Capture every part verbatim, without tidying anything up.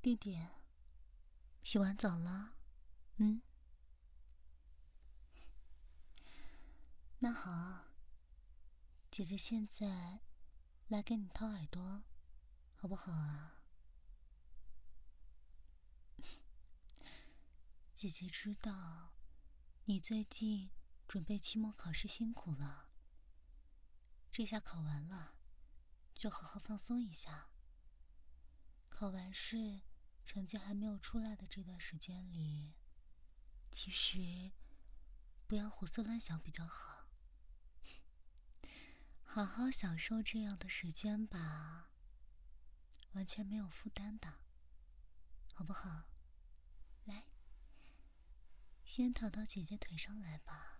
弟弟，洗完澡了？嗯，那好，姐姐现在来给你掏耳朵，好不好啊？姐姐知道你最近准备期末考试辛苦了，这下考完了，就好好放松一下。考完试，成绩还没有出来的这段时间里，其实不要胡思乱想比较好，好好享受这样的时间吧，完全没有负担的，好不好？来，先躺到姐姐腿上来吧。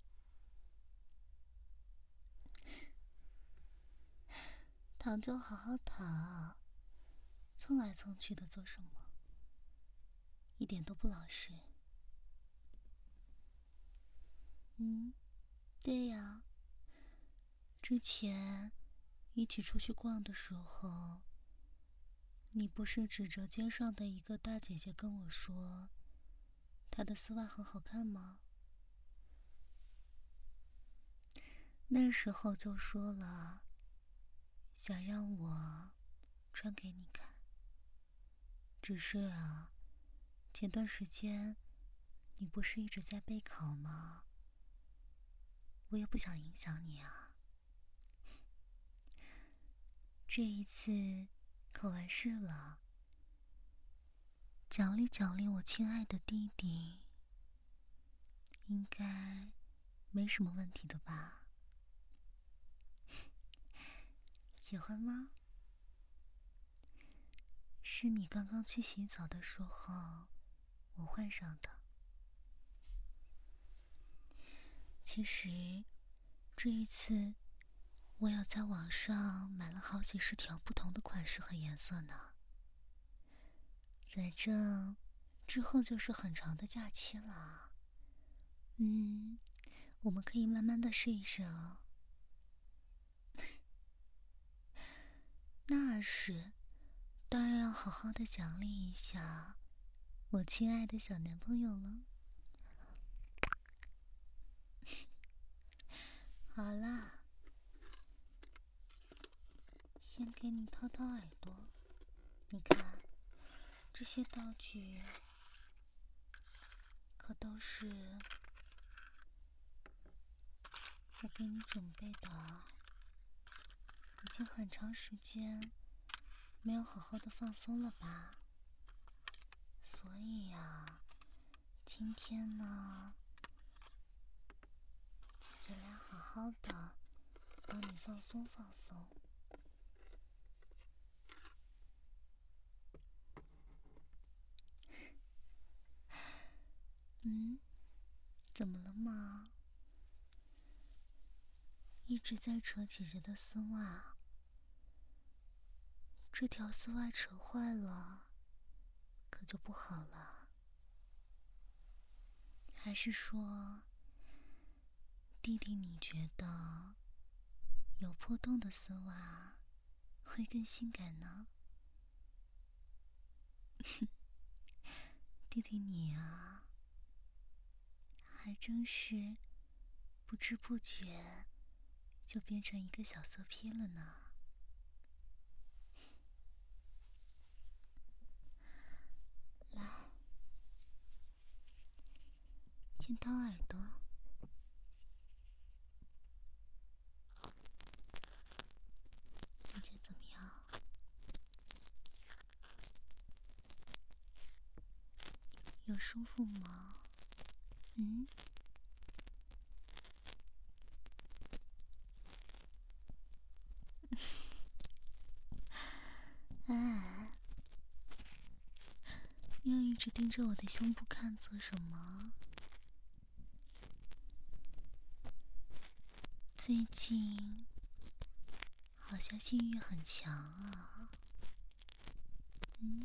躺就好好躺，蹭来蹭去的做什么？一点都不老实。嗯，对呀。之前一起出去逛的时候，你不是指着街上的一个大姐姐跟我说，她的丝袜很好看吗？那时候就说了，想让我穿给你看。只是啊，前段时间你不是一直在备考吗？我也不想影响你啊。这一次考完试了，奖励奖励我亲爱的弟弟，应该没什么问题的吧？喜欢吗？是你刚刚去洗澡的时候我换上的。其实这一次我有在网上买了好几十条不同的款式和颜色呢。反正之后就是很长的假期了，嗯，我们可以慢慢的试一试哦。那是，当然要好好的奖励一下我亲爱的小男朋友了。好啦，先给你掏掏耳朵，你看，这些道具可都是我给你准备的，已经很长时间没有好好的放松了吧？所以呀，今天呢，姐姐来好好的帮你放松放松。嗯，怎么了吗？一直在扯姐姐的丝袜，这条丝袜扯坏了，可就不好了。还是说，弟弟你觉得有破洞的丝袜会更性感呢？弟弟你啊，还真是不知不觉就变成一个小色批了呢。来，先掏耳朵，感觉怎么样？有舒服吗？嗯？哎，又一直盯着我的胸部看做什么？最近好像性欲很强啊。嗯？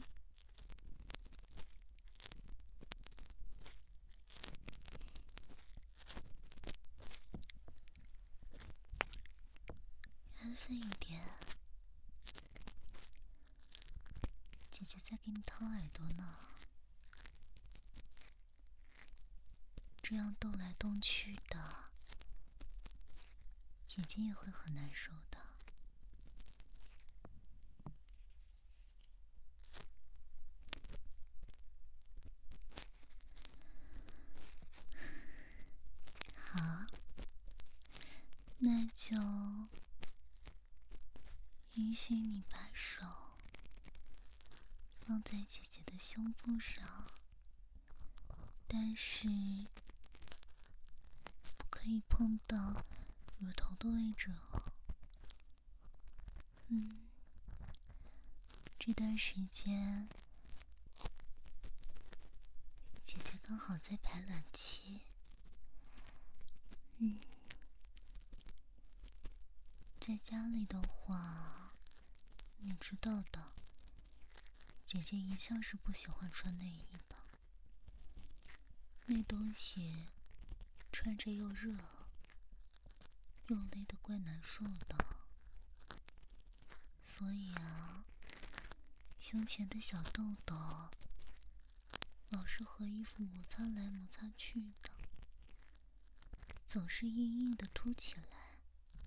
安分一点。 姐姐在给你掏耳朵呢，这样动来动去的，姐姐也会很难受的。好，那就允许你把手放在姐姐的胸部上，但是不可以碰到乳头的位置哦。嗯，这段时间姐姐刚好在排卵期，嗯，在家里的话，你知道的，姐姐一向是不喜欢穿内衣的，那东西穿着又热又勒得怪难受的，所以啊，胸前的小痘痘老是和衣服摩擦来摩擦去的，总是硬硬的凸起来。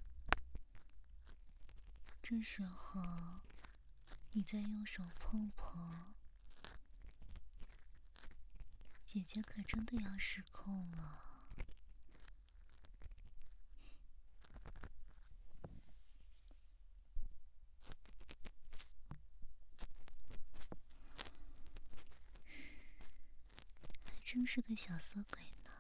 这时候你再用手碰碰，姐姐可真的要失控了。还真是个小色鬼呢。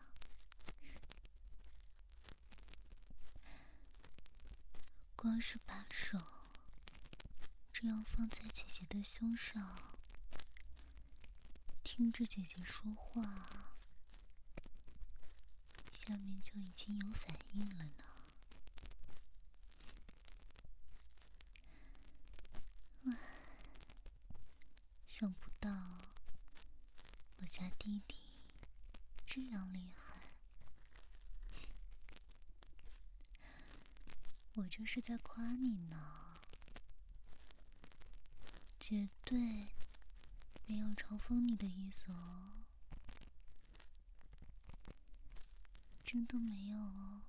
光是把手这样放在姐姐的胸上，听着姐姐说话，下面就已经有反应了呢。唉，想不到我家弟弟这样厉害，我这是在夸你呢，绝对没有嘲讽你的意思哦，真的没有哦。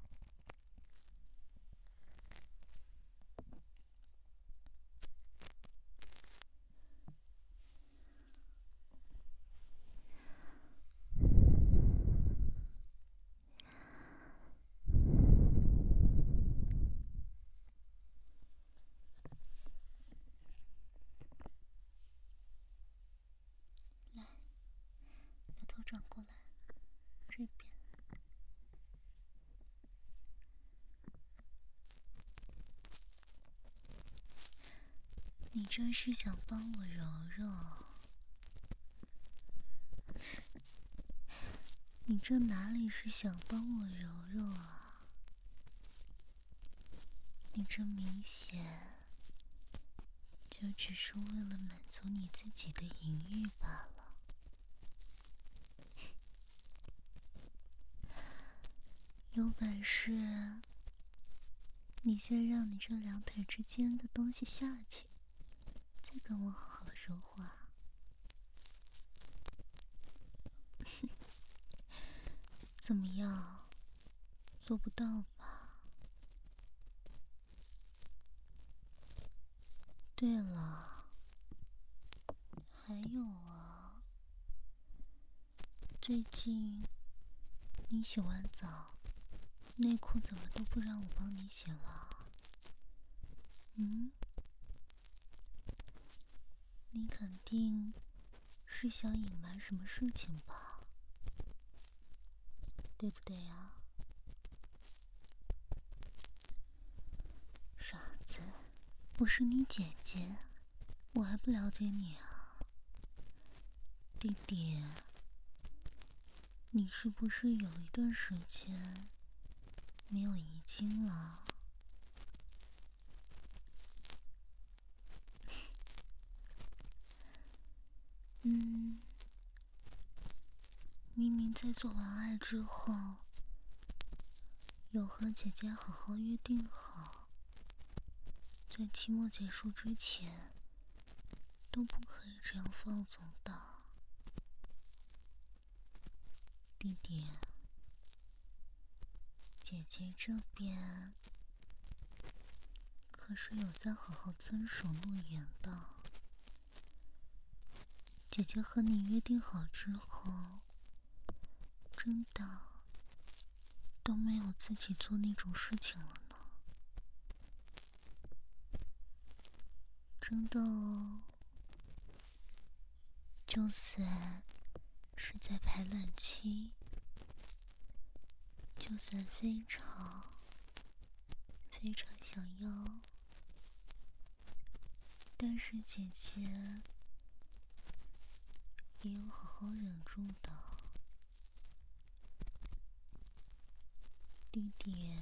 来，把头转过来，这边。你这是想帮我揉揉？你这哪里是想帮我揉揉啊？你这明显就只是为了满足你自己的淫欲罢了。有本事，你先让你这两腿之间的东西下去，再跟我好好说话。怎么样？做不到吧？对了，还有啊，最近你洗完澡，内裤怎么都不让我帮你洗了？嗯？你肯定是想隐瞒什么事情吧？对不对呀？傻子，我是你姐姐，我还不了解你啊？弟弟，你是不是有一段时间没有遗精了？嗯，明明在做完爱之后，有和姐姐好好约定好，在期末结束之前都不可以这样放纵的。弟弟，姐姐这边可是有在好好遵守诺言的。姐姐和你约定好之后，真的都没有自己做那种事情了呢。真的哦。就算是在排卵期，就算非常非常想要，但是姐姐也有好好忍住的。弟弟，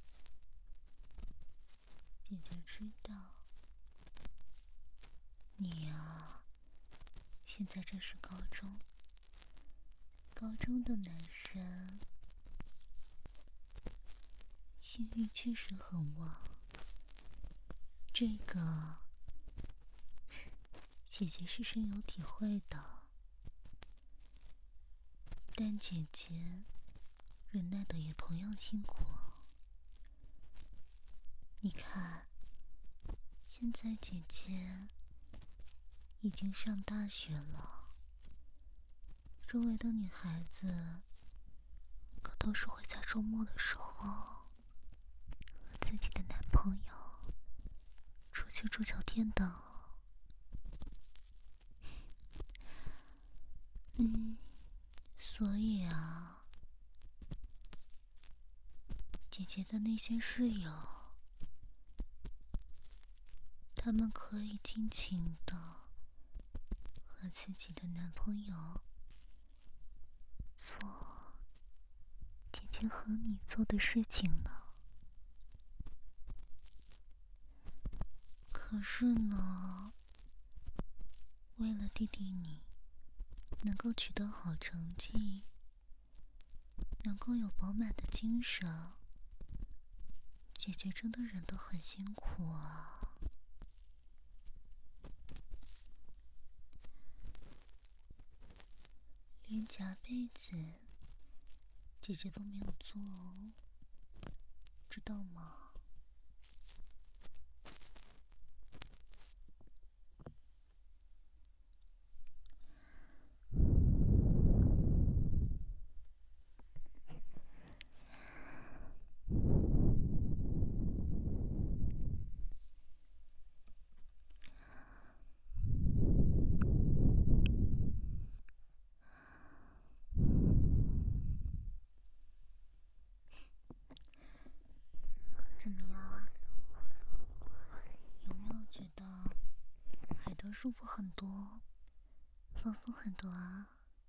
姐姐知道你啊，现在正是高中，高中的男生性欲确实很旺，这个姐姐是深有体会的。但姐姐忍耐的也同样辛苦。你看，现在姐姐已经上大学了，周围的女孩子可都是会在周末的时候和自己的男朋友出去住酒店的。嗯，所以啊，姐姐的那些室友，他们可以尽情的和自己的男朋友做姐姐和你做的事情呢。可是呢，为了弟弟你能够取得好成绩，能够有饱满的精神，姐姐真的忍得很辛苦啊。连夹被子姐姐都没有做哦，知道吗？怎么样？有没有觉得海德舒服很多，放松很多啊？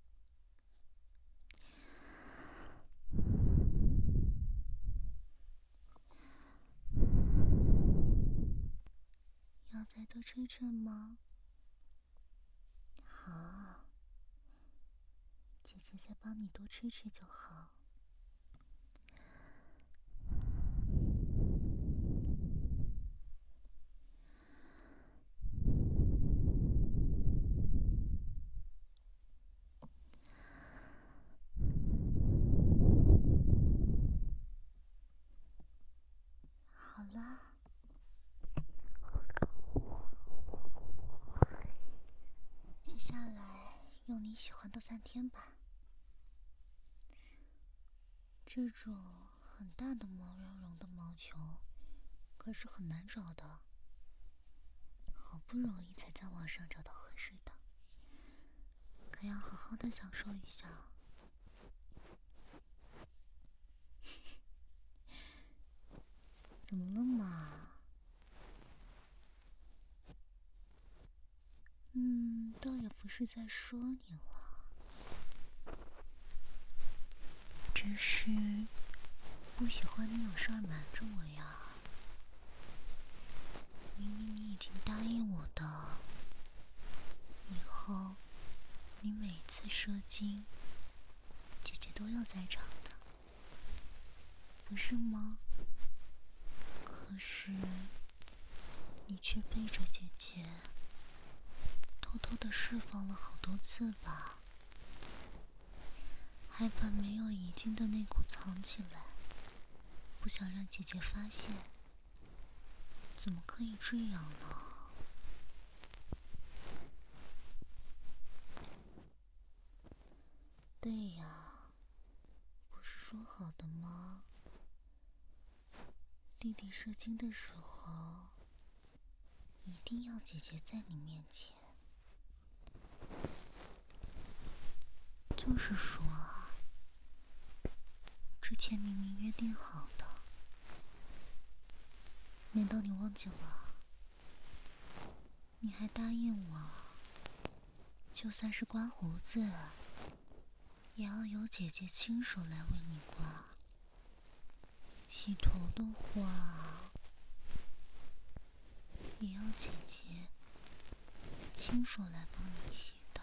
要再多吹吹吗？好，姐姐再帮你多吹吹就好。好啦，接下来用你喜欢的饭添吧。这种很大的毛茸茸的毛球可是很难找的，好不容易才在网上找到合适的，可要好好的享受一下。怎么了嘛？嗯，倒也不是在说你了，只是不喜欢你有事儿瞒着我呀。明明你已经答应我的，以后你每次射精，姐姐都要在场的，不是吗？可是你却背着姐姐偷偷的释放了好多次吧，还把没有遗精的内裤藏起来，不想让姐姐发现。怎么可以这样呢？对呀，不是说好的吗？弟弟射精的时候，一定要姐姐在你面前。就是说啊，之前明明约定好的，难道你忘记了？你还答应我，就算是刮胡子，也要由姐姐亲手来为你刮。洗头的话，也要姐姐亲手来帮你洗的，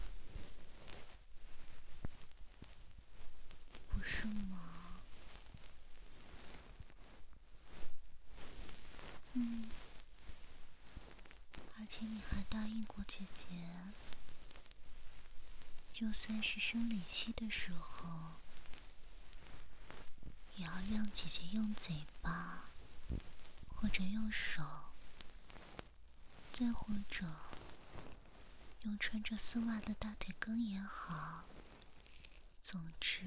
不是吗？嗯，而且你还答应过姐姐，就算是生理期的时候，也要让姐姐用嘴巴，或者用手，再或者用穿着丝袜的大腿根也好，总之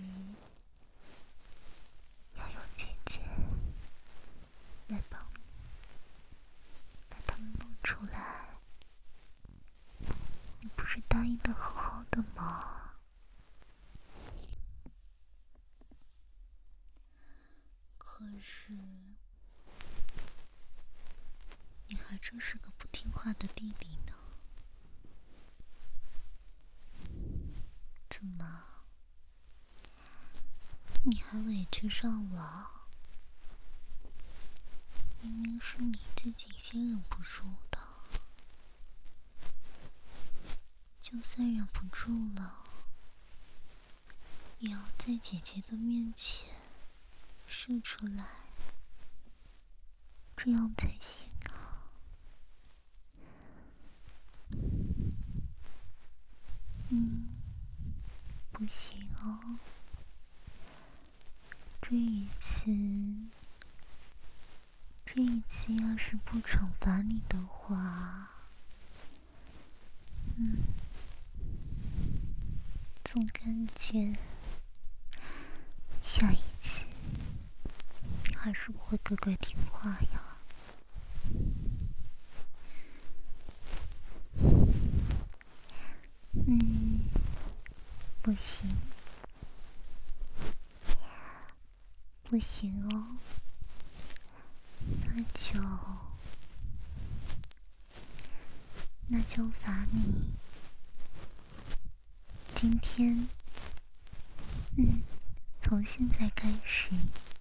要有姐姐来帮你把它们弄出来。你不是答应的好好的吗？可是你还真是个不听话的弟弟呢。怎么？你还委屈上了？明明是你自己先忍不住的，就算忍不住了，也要在姐姐的面前射出来，这样才行啊。嗯，不行哦。这一次，这一次要是不惩罚你的话，嗯，总感觉下一次还是不会乖乖听话呀。嗯，不行，不行哦，那就那就罚你今天，嗯，从现在开始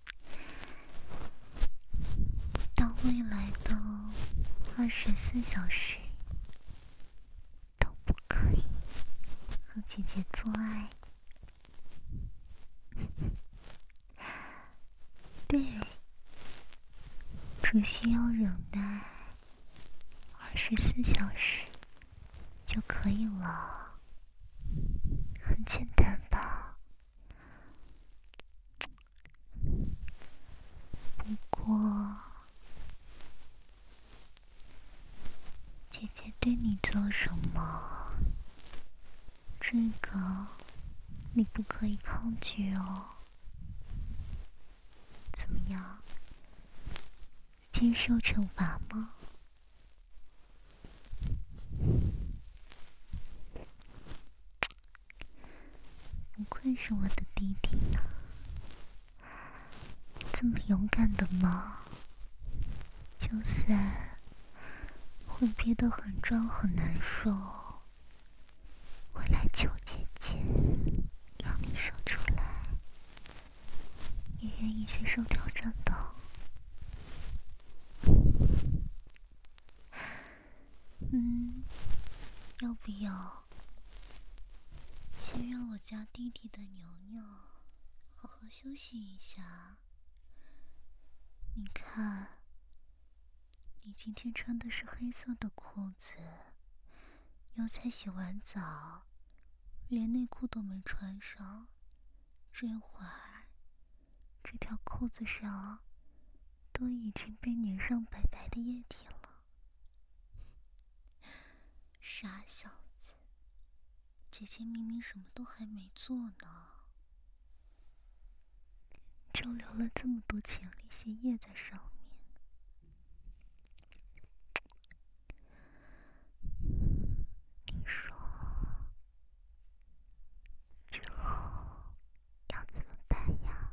到未来的二十四小时都不可以和姐姐做爱。对，只需要忍耐二十四小时就可以了，很简单吧？不过，姐姐对你做什么，这个你不可以抗拒哦。怎么样？接受惩罚吗？不愧是我的弟弟呢，这么勇敢的吗？就算会憋得很胀很难受，我来求姐姐，让你射出来，也愿意接受挑战的。嗯，要不要先让我家弟弟的牛牛好好休息一下？你看，你今天穿的是黑色的裤子， 又才洗完澡，连内裤都没穿上，这会儿这条裤子上都已经被粘上白白的液体了。傻小子，姐姐明明什么都还没做呢，就流了这么多前列腺液在上面。你说之后要怎么办呀？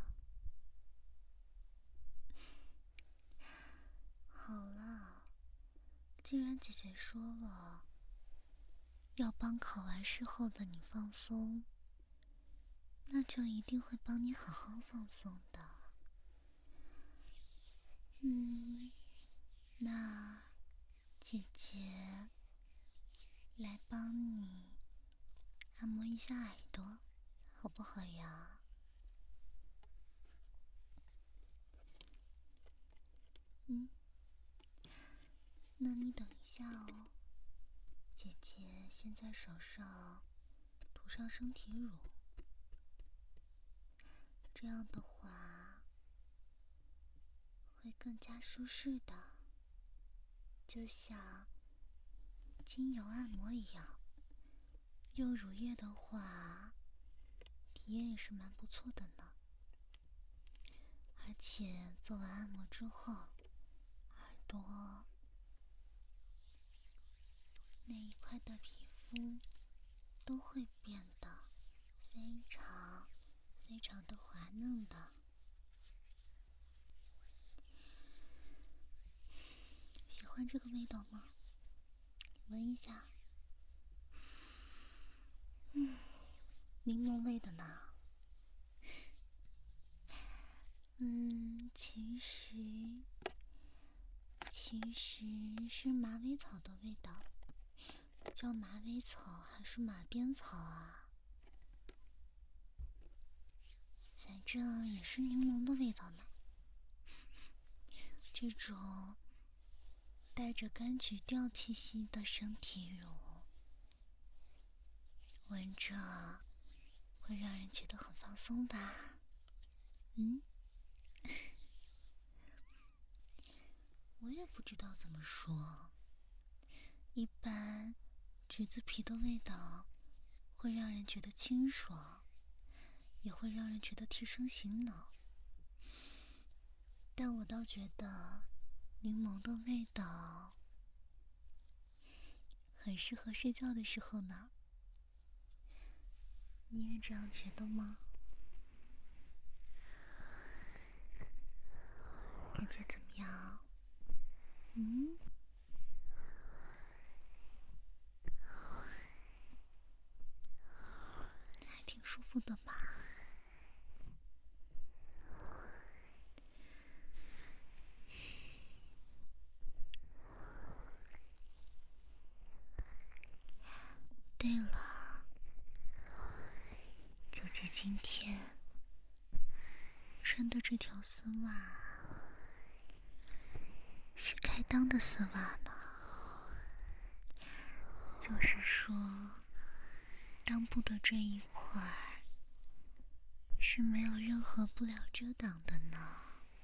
好了，既然姐姐说了要帮考完试后的你放松，那就一定会帮你好好放松的。嗯，那姐姐来帮你按摩一下耳朵，好不好呀？嗯，那你等一下哦，姐姐先在手上涂上身体乳，这样的话会更加舒适的，就像精油按摩一样。用乳液的话，体验也是蛮不错的呢。而且做完按摩之后，耳朵那一块的皮肤都会变得非常非常的滑嫩的。喜欢这个味道吗？闻一下。嗯，柠檬味的呢。嗯，其实其实是马尾草的味道，叫马尾草还是马鞭草啊？反正也是柠檬的味道呢。这种带着柑橘调气息的身体乳，闻着会让人觉得很放松吧？嗯，我也不知道怎么说。一般橘子皮的味道会让人觉得清爽，也会让人觉得提神醒脑，但我倒觉得柠檬的味道很适合睡觉的时候呢。你也这样觉得吗？感觉怎么样？嗯，还挺舒服的吧？对了，姐姐今天穿的这条丝袜是开裆的丝袜呢，就是说裆部的这一块是没有任何布料遮挡的呢。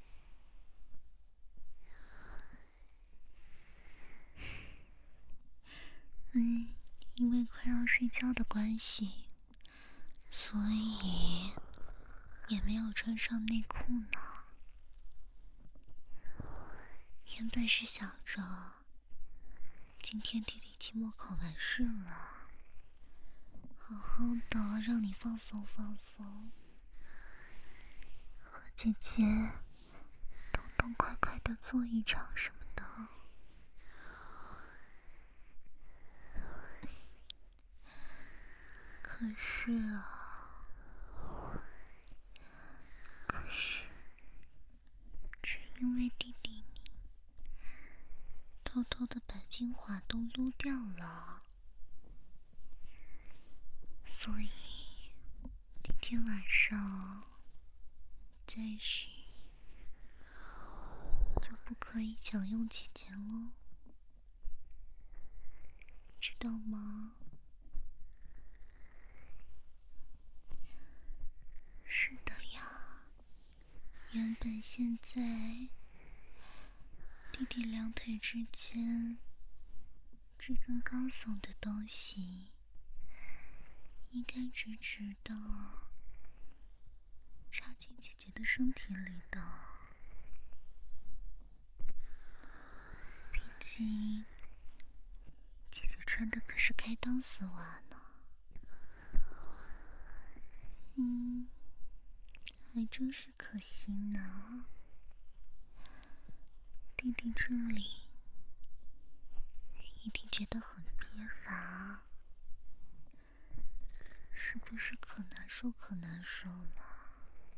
嗯，因为快要睡觉的关系，所以也没有穿上内裤呢。原本是想着今天弟弟期末考完试了，好好的让你放松放松，和姐姐痛痛快快的做一场什么的。可是啊，可是只因为弟弟你偷偷的把精华都撸掉了，所以今天晚上再洗就不可以享用姐姐喽。 知道吗？是的呀，原本现在弟弟两腿之间这根高耸的东西，应该直直的插进姐姐的身体里的。毕竟姐姐穿的可是开裆丝袜呢。嗯，还真是可惜呢。弟弟这里一定觉得很憋乏，是不是可难受可难受了？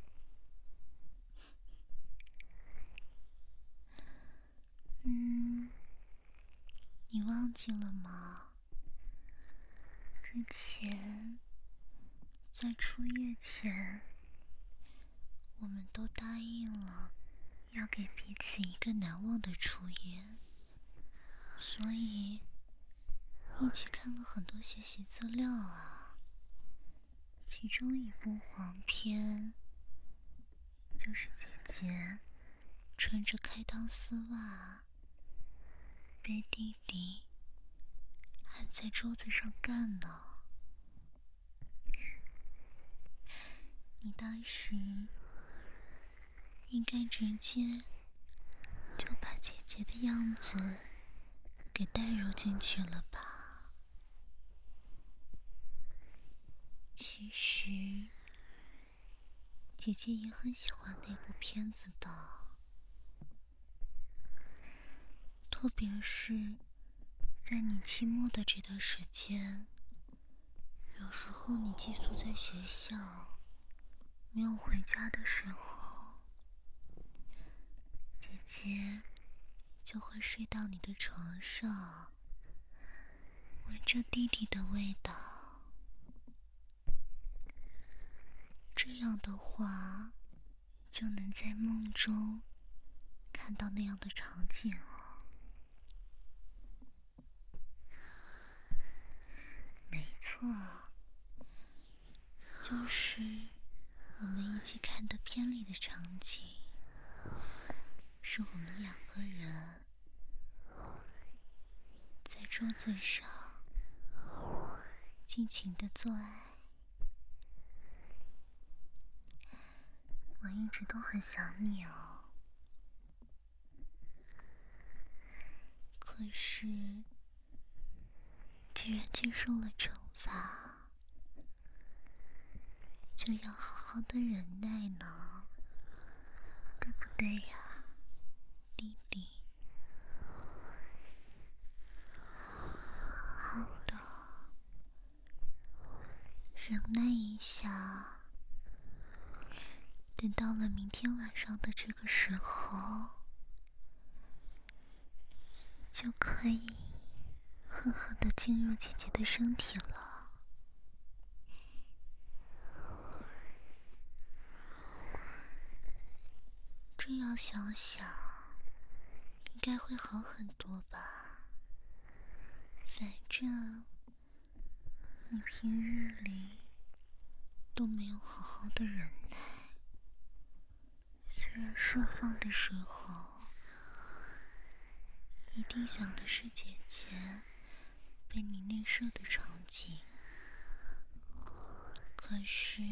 嗯，你忘记了吗？之前在出夜前，我们都答应了要给彼此一个难忘的初夜，所以一起看了很多学习资料啊。其中一部黄片就是姐姐穿着开裆丝袜被弟弟按在桌子上干呢。你当时应该直接就把姐姐的样子给带入进去了吧？其实姐姐也很喜欢那部片子的，特别是在你期末的这段时间，有时候你寄宿在学校没有回家的时候，姐姐就会睡到你的床上，闻着弟弟的味道。这样的话，就能在梦中看到那样的场景哦。没错，就是我们一起看的片里的场景，是我们两个人在桌子上尽情的做爱。我一直都很想你哦，可是既然接受了惩罚，就要好好的忍耐呢，对不对呀，弟弟？好的，忍耐一下，等到了明天晚上的这个时候，就可以狠狠地进入姐姐的身体了。这样想想，应该会好很多吧。反正你平日里都没有好好的忍耐，虽然释放的时候一定想的是姐姐被你内射的场景，可是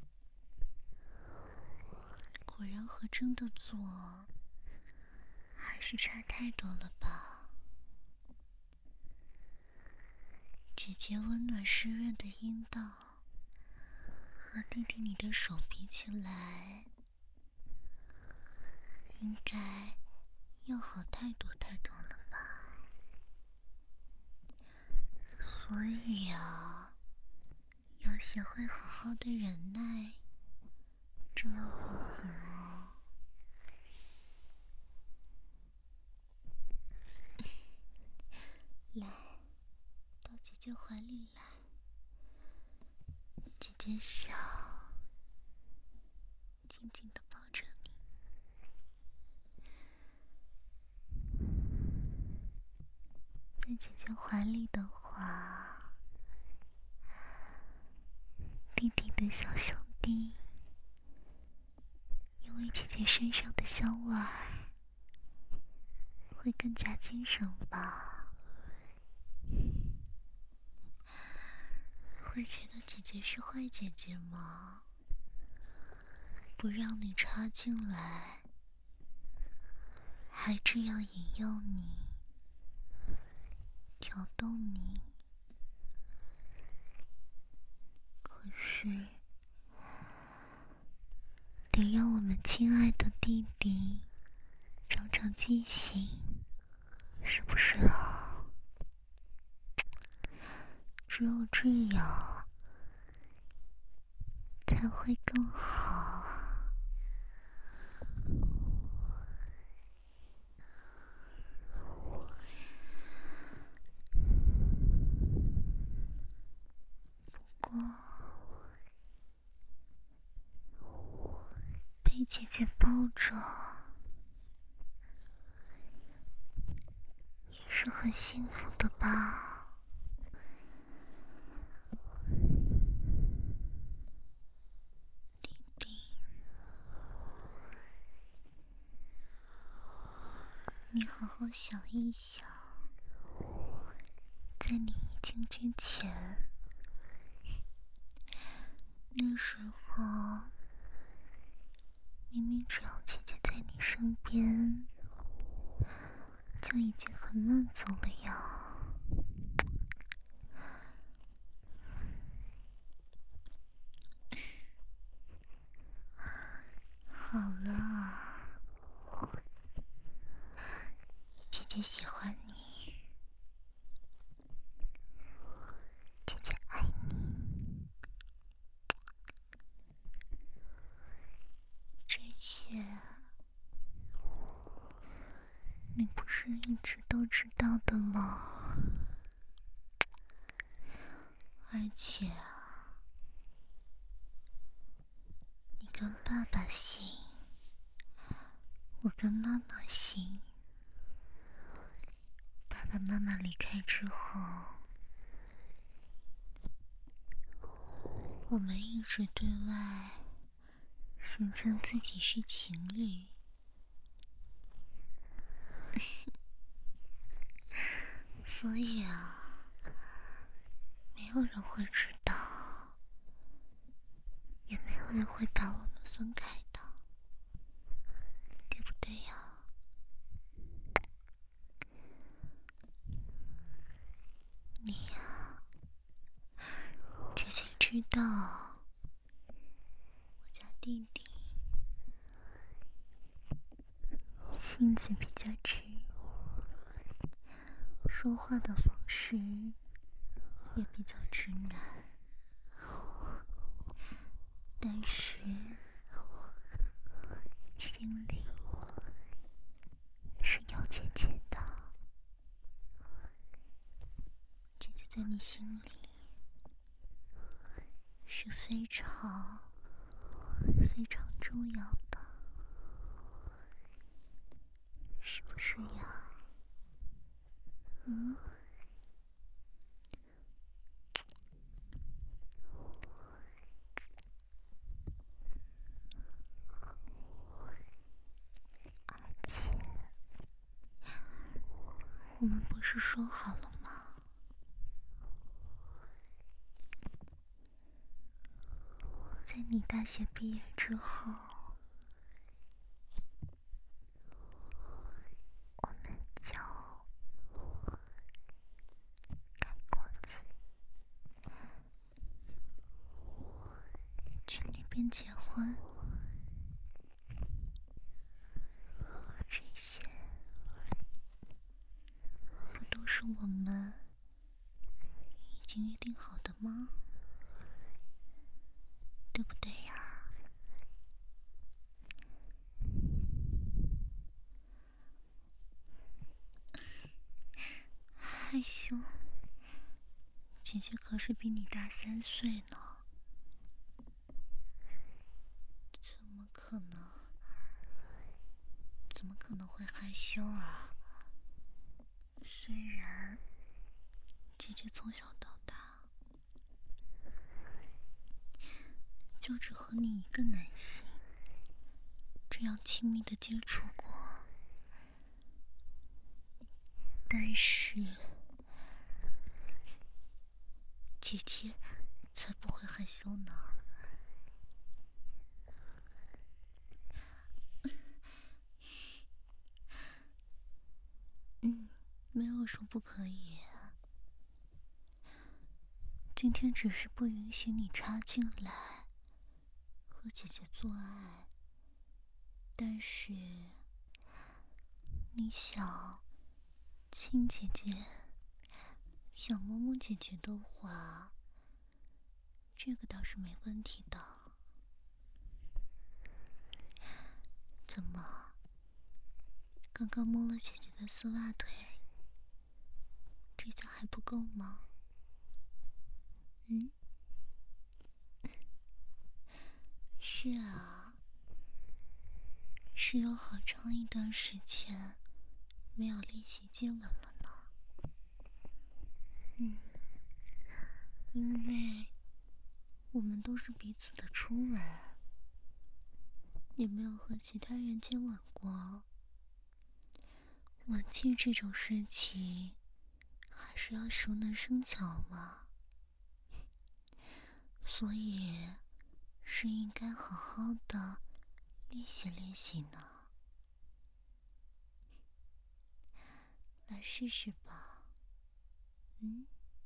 果然和真的做还是差太多了吧。姐姐温暖湿润的阴道和弟弟你的手比起来，应该要好太多太多了吧。所以啊，要学会好好的忍耐，这样才行哦。来，到姐姐怀里来，姐姐想紧紧地抱着你。在姐姐怀里的话， 的小兄弟，因为姐姐身上的香味儿，会更加精神吧？会觉得姐姐是坏姐姐吗？不让你插进来，还这样引诱你，挑逗你。可是，得让我们亲爱的弟弟长长记性，是不是啊？只有这样，才会更好。不过，被姐姐抱着，也是很幸福的吧？弟弟，你好好想一想，在你移情之前，那时候明明只要姐姐在你身边，就已经很满足了呀。好了，姐姐喜欢你，姐姐爱你，这些你不是一直都知道的吗？而且啊，你跟爸爸姓，我跟妈妈姓。爸爸妈妈离开之后，我们一直对外宣称自己是情侣。所以啊，没有人会知道，也没有人会把我们分开的，对不对呀？你呀，姐姐知道，我家弟弟性子比较直，说话的方式也比较直男，但是心里是有姐姐的。姐姐在你心里是非常非常重要的，是不是呀？嗯？而且我们不是说好了吗？在你大学毕业之后，我们就赶过去，去那边结婚。这些不都是我们已经约定好的吗？对不对呀？害羞，姐姐可是比你大三岁呢，怎么可能？怎么可能会害羞啊？虽然姐姐从小到大就只和你一个男性这样亲密的接触过，但是姐姐才不会害羞呢。嗯，没有说不可以。今天只是不允许你插进来和姐姐做爱，但是你想亲姐姐，想摸摸姐姐的话，这个倒是没问题的。怎么，刚刚摸了姐姐的丝袜腿，这下还不够吗？嗯，是啊，是有好长一段时间没有练习接吻了呢。嗯，因为我们都是彼此的初吻，也没有和其他人接吻过。吻技这种事情，还是要熟能生巧嘛，所以是应该好好的练习练习呢。来试试吧。嗯。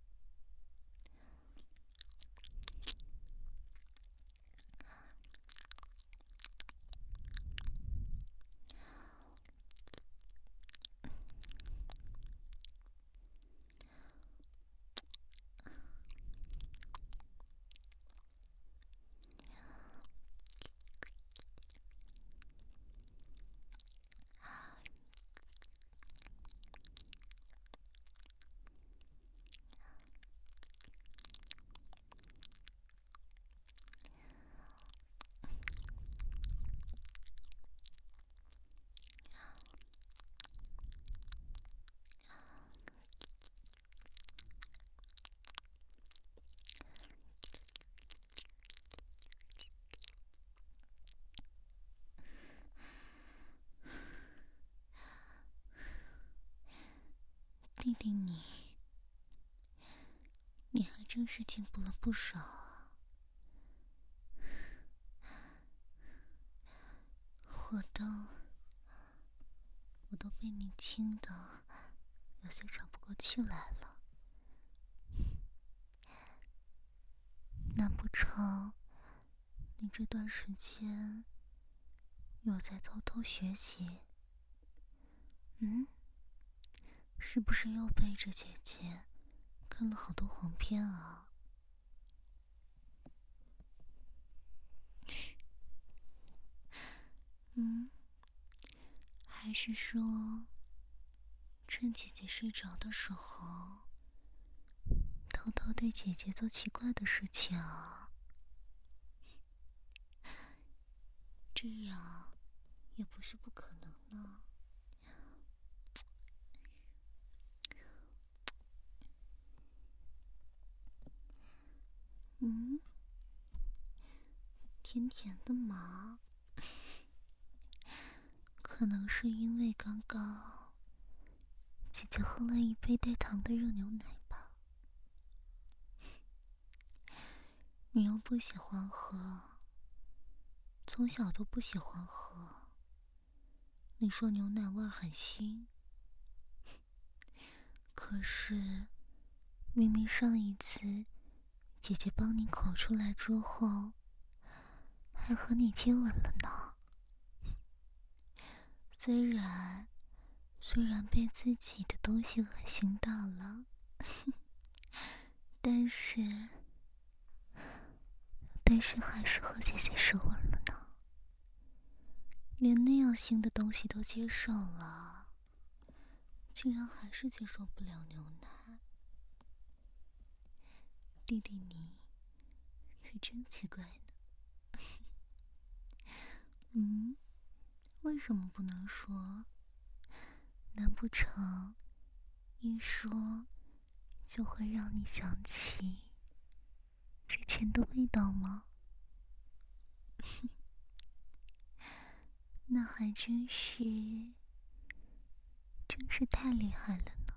弟弟你，你还真是进步了不少啊！我都，我都被你亲的有些喘不过气来了。难不成你这段时间有在偷偷学习？嗯？是不是又背着姐姐看了好多黄片啊？嗯？还是说，趁姐姐睡着的时候，偷偷对姐姐做奇怪的事情啊？这样也不是不可能呢。嗯？甜甜的嘛，可能是因为刚刚姐姐喝了一杯带糖的热牛奶吧。你又不喜欢喝，从小都不喜欢喝。你说牛奶味很腥，可是明明上一次姐姐帮你口出来之后，还和你接吻了呢。虽然虽然被自己的东西恶心到了，但是但是还是和姐姐舌吻了呢。连那样腥的东西都接受了，居然还是接受不了牛奶。弟弟你可真奇怪呢。嗯？为什么不能说？难不成一说就会让你想起之前的味道吗？ 那还真是，真是太厉害了呢！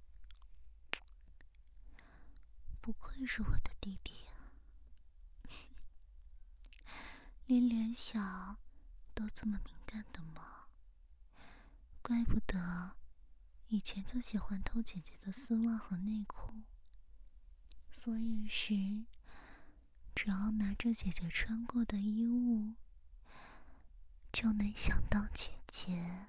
不愧是我的弟弟啊，连脸小都这么敏感的吗？怪不得以前就喜欢偷姐姐的丝袜和内裤，所以时只要拿着姐姐穿过的衣物，就能想到姐姐，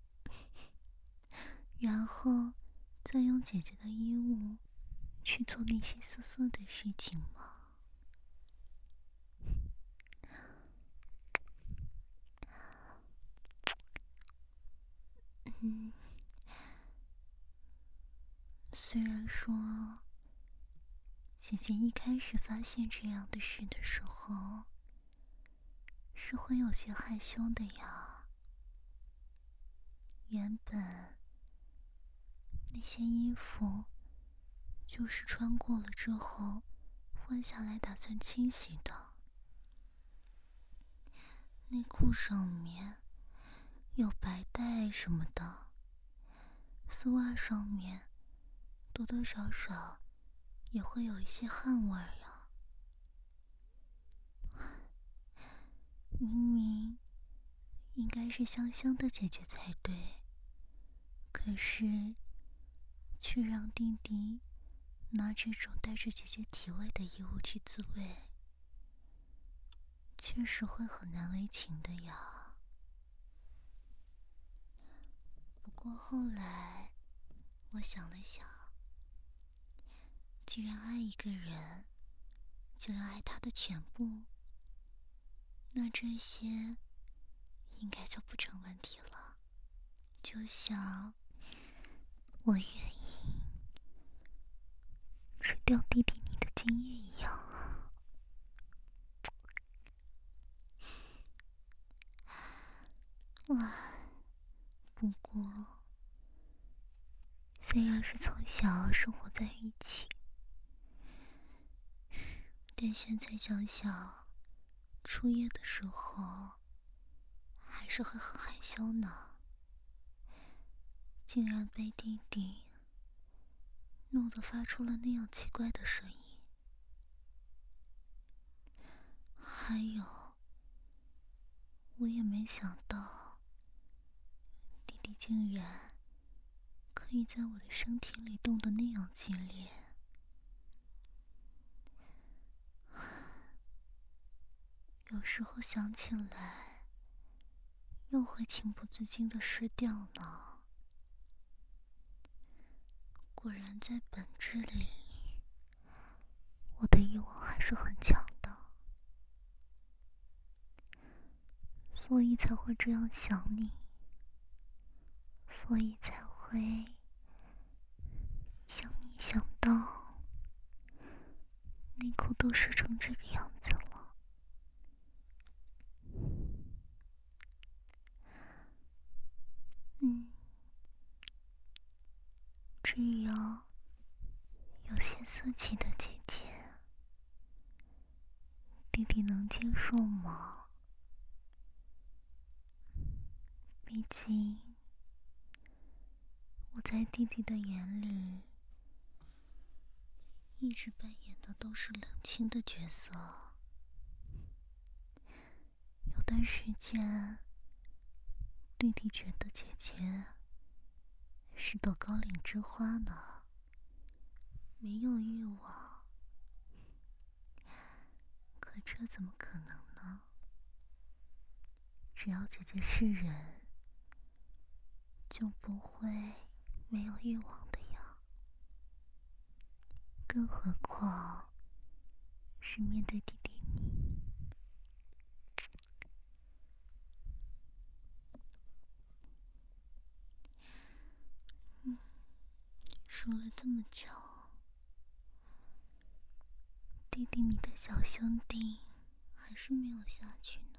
然后再用姐姐的衣物去做那些色色的事情吗？嗯，虽然说姐姐一开始发现这样的事的时候是会有些害羞的呀，原本那些衣服就是穿过了之后换下来打算清洗的，内裤上面有白带什么的，丝袜上面多多少少也会有一些汗味儿呀。明明应该是香香的姐姐才对，可是却让弟弟拿这种带着姐姐体味的衣物去自慰，确实会很难为情的呀。不过后来我想了想，既然爱一个人，就要爱他的全部，那这些应该就不成问题了。就像我愿意吃掉弟弟你的精液一样啊。唉，不过虽然是从小生活在一起，但现在想想，初夜的时候还是会很害羞呢。竟然被弟弟弄得发出了那样奇怪的声音。还有，我也没想到弟弟竟然可以在我的身体里动得那样激烈。有时候想起来又会情不自禁地失掉呢。果然在本质里，我的欲望还是很强的，所以才会这样想你，所以才会想你想到内裤都湿成这个样子了。嗯，只要有些色气的姐姐，弟弟能接受吗？毕竟我在弟弟的眼里一直扮演的都是冷清的角色。有段时间弟弟觉得姐姐是朵高岭之花呢，没有欲望。可这怎么可能呢？只要姐姐是人，就不会没有欲望的呀。更何况是面对弟弟你。嗯，说了这么久，弟弟你的小兄弟还是没有下去呢。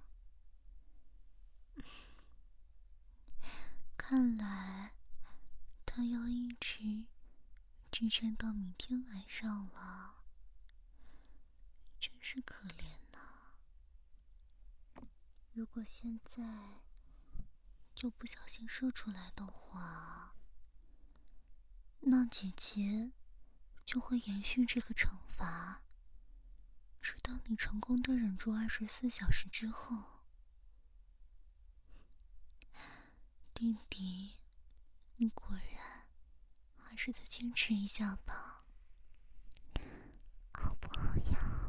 看来他要一直支撑到明天晚上了，真是可怜呐。如果现在就不小心射出来的话，那姐姐就会延续这个惩罚，直到你成功的忍住二十四小时之后。弟弟，你果然还是再坚持一下吧，好不好呀？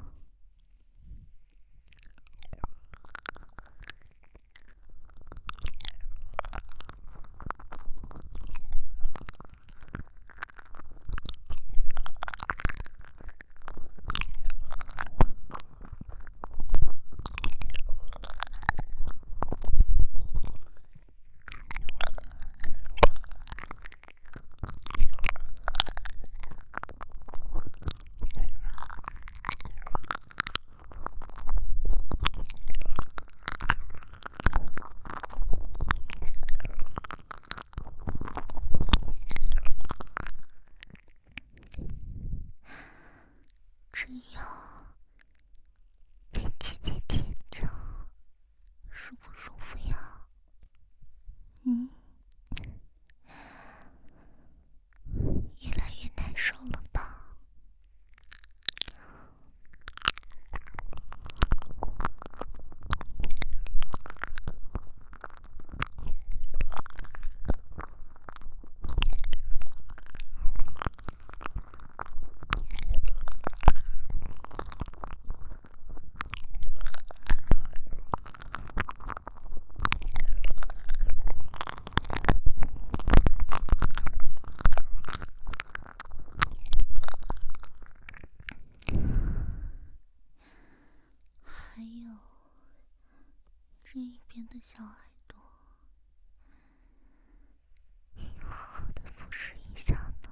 这样被姐姐舔着，舒不舒服呀？嗯，越来越难受了吧？还有这一边的小耳朵，要好好的服侍一下呢。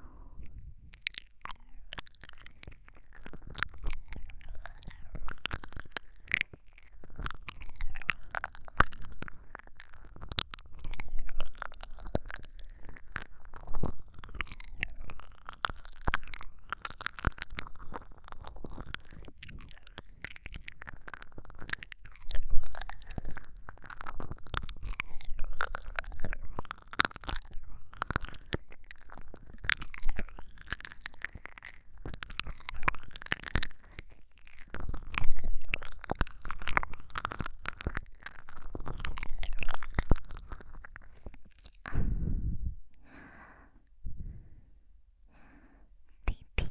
弟弟，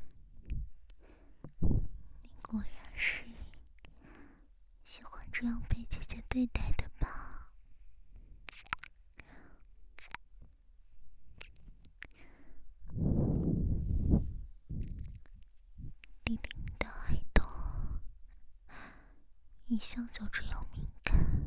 你果然是喜欢这样被姐姐对待的吧？弟弟，你的耳朵一向就这样敏感，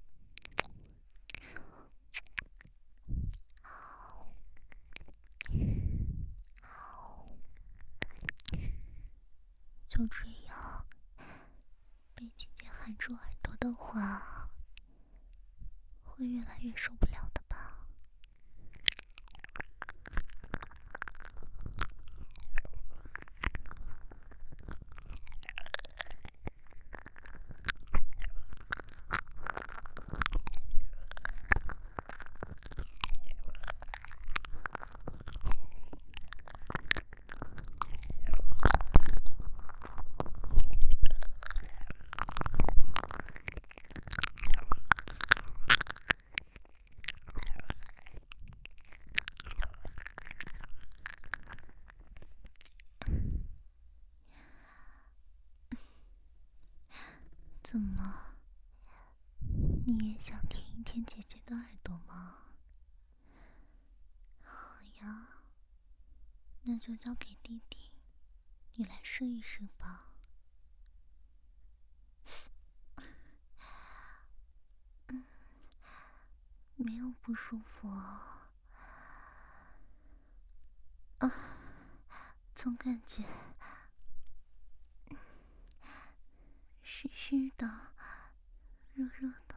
就这样被姐姐含住耳朵的话，会越来越受不了的吧？怎么，你也想舔一舔姐姐的耳朵吗？好呀，那就交给弟弟，你来试一试吧。嗯，没有不舒服啊，啊，总感觉湿湿的，热热的。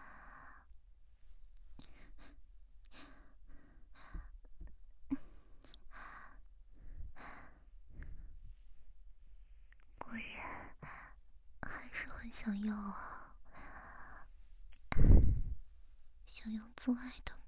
果然还是很想要啊。 想要做爱的